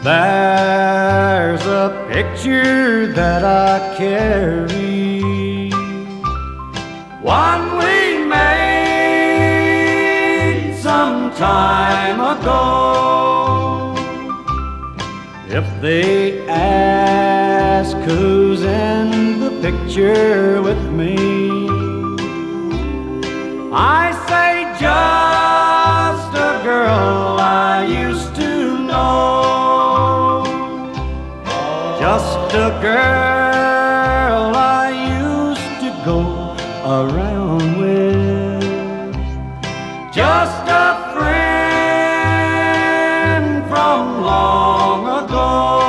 There's a picture that I carry, one we made some time ago. If they ask who's in the picture with me, I say just a girl I used to know. Just a girl I used to go around with. Just a friend from long ago.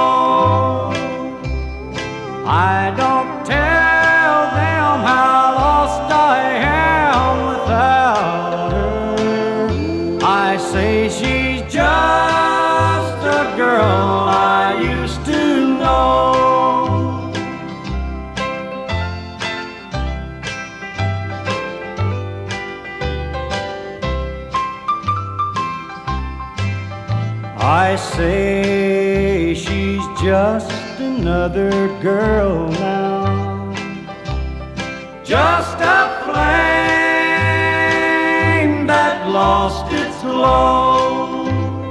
I don't tell them how lost I am without her. I say she's just a girl I used to know. I say she's just another girl now, just a flame that lost its glow.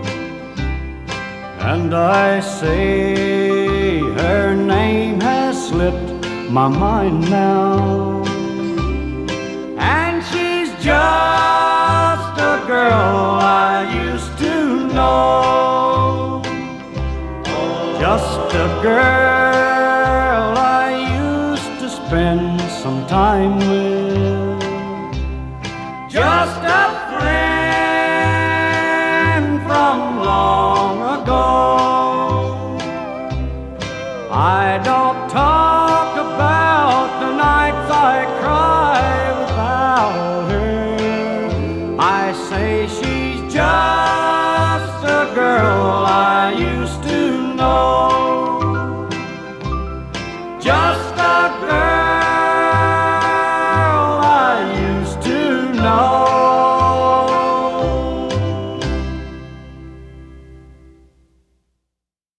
And I say her name has slipped my mind now, and she's just a girl I used to know. Just a girl I used to spend some time with. Just a friend from long ago. I don't talk about the nights I cry without her. I say she's just